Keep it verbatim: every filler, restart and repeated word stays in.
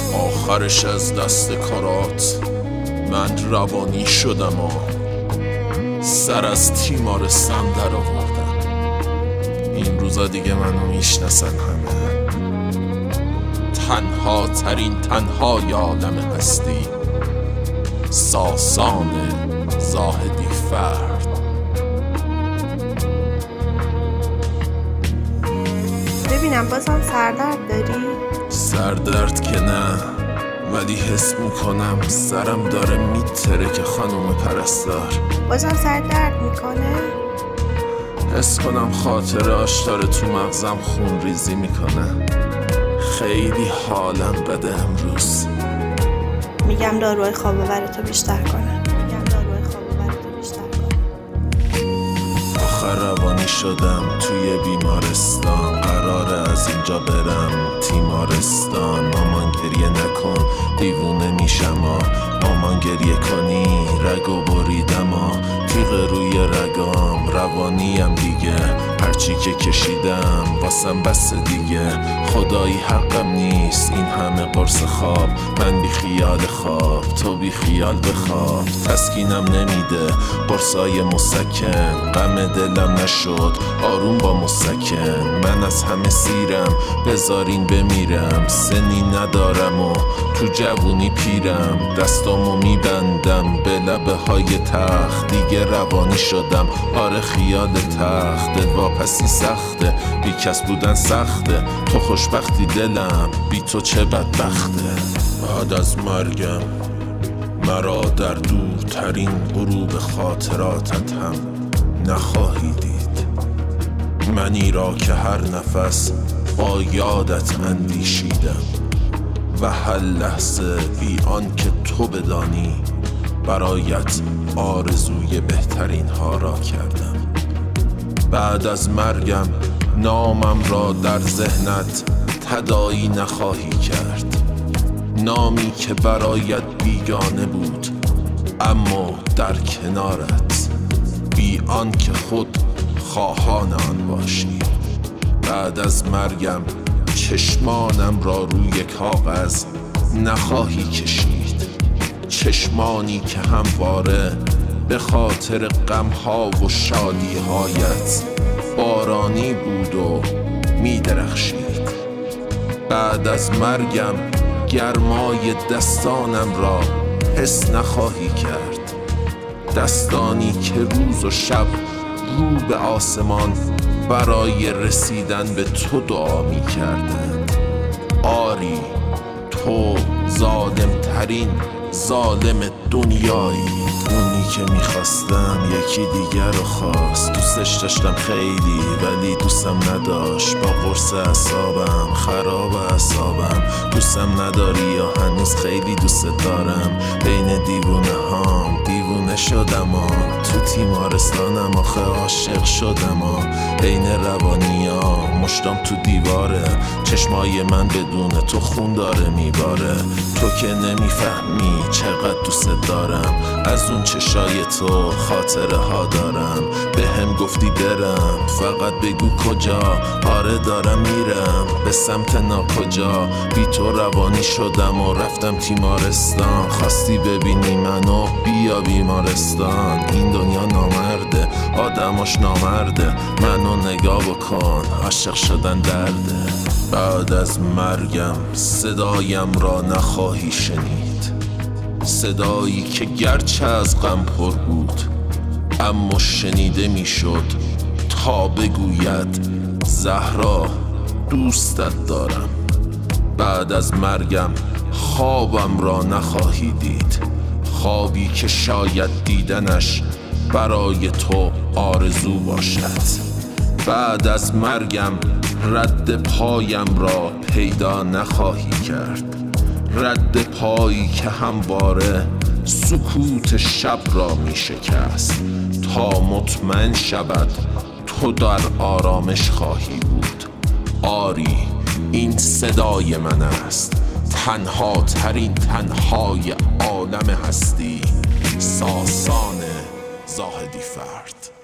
آخرش از دست کارات من روانی شدم و سر از تیمارستان در آوردم. این روزا دیگه منو میشناسن همه، تنها ترین تنهای عالم هستی، ساسان زاهدی فرد. ببینم بازم سردرد داری؟ سردرد که نه، ولی حس میکنم سرم داره میتره که خانوم پرستار. بازم سردرد میکنه؟ حس کنم خاطراش داره تو مغزم خون ریزی میکنه. خیلی حالم بده امروز. میگم داروهای خواب آورتو بیشتر کنه. میگم داروهای خواب آورتو بیشتر کنه. آخر روانی شدم توی بیمارستان، قراره از اینجا برم تیمارستان. مامان گریه نکن دیوونه میشم آ، مامان گریه کنی رگو بریدم آ، تیغ روی رگام روانیم دیگه، هرچی که کشیدم واسم بس دیگه. خدایی حقم نیست این همه قرص خواب، من بی خیال خواب تو بی خیال بخواب. تسکینم نمیده قرصای مسکن، غم دلم نشد آروم با مسکن. من از همه سیرم بذارین بمیرم، سنی ندارم و تو جوونی پیرم. دستامو میبندم به لبه های تخت، دیگه روانی شدم آره خیال تخت. دل واپسی سخته بی کس بودن سخته، تو خوشبختی دلم بی تو چه بدبخته. بعد از مرگم مرا در دورترین غروب خاطراتت هم نخواهی دید، منی را که هر نفس با یادت اندیشیدم و هر لحظه بی آن که تو بدانی برایت آرزوی بهترین ها را کردم. بعد از مرگم نامم را در ذهنت تداعی نخواهی کرد، نامی که برایت بیگانه بود اما در کنارت، بی آن که خود خواهان آن باشی. بعد از مرگم چشمانم را روی کاغذ نخواهی کشید، چشمانی که همواره به خاطر غمها و شادیهایت بارانی بود و می درخشید. بعد از مرگم گرمای دستانم را حس نخواهی کرد، دستانی که روز و شب رو به آسمان برای رسیدن به تو دعا می کردند. آری تو ظالم ترین ظالم دنیایی. اونی که میخواستم یکی دیگر رو خواست، دوستش داشتم خیلی ولی دوستم نداشت. با قرص اعصابم خراب اعصابم، دوستم نداری یا هنوز خیلی دوست دارم. بین دیوونه هام دیوونه شدم آ، تو تیمارستانم آخه عاشق شدم آ. بین روانی ها مشتم تو دیواره، چشمای من بدون تو خون داره میباره. تو که نمیفهمی چقدر دوست دارم، از اون چشای تو خاطره ها دارم. به هم گفتی برم فقط بگو کجا، آره دارم میرم به سمت ناکجا. بی تو روانی شدم و رفتم تیمارستان، خواستی ببینی منو بیا بیمارستان. این دنیا نامرده آدماش نامرده، منو نگاه بکن عاشق شدن درده. بعد از مرگم صدایم را نخواهی شنید، صدایی که گرچه از غم پر بود اما شنیده میشد تا بگوید زهرا دوستت دارم. بعد از مرگم خوابم را نخواهی دید، خوابی که شاید دیدنش برای تو آرزو باشد. بعد از مرگم رد پایم را پیدا نخواهی کرد، رد پایی که همواره سکوت شب را می شکست تا مطمئن شود تو در آرامش خواهی بود. آری این صدای من است، تنها ترین تنهای عالم هستی، ساسان زاهدی فرد.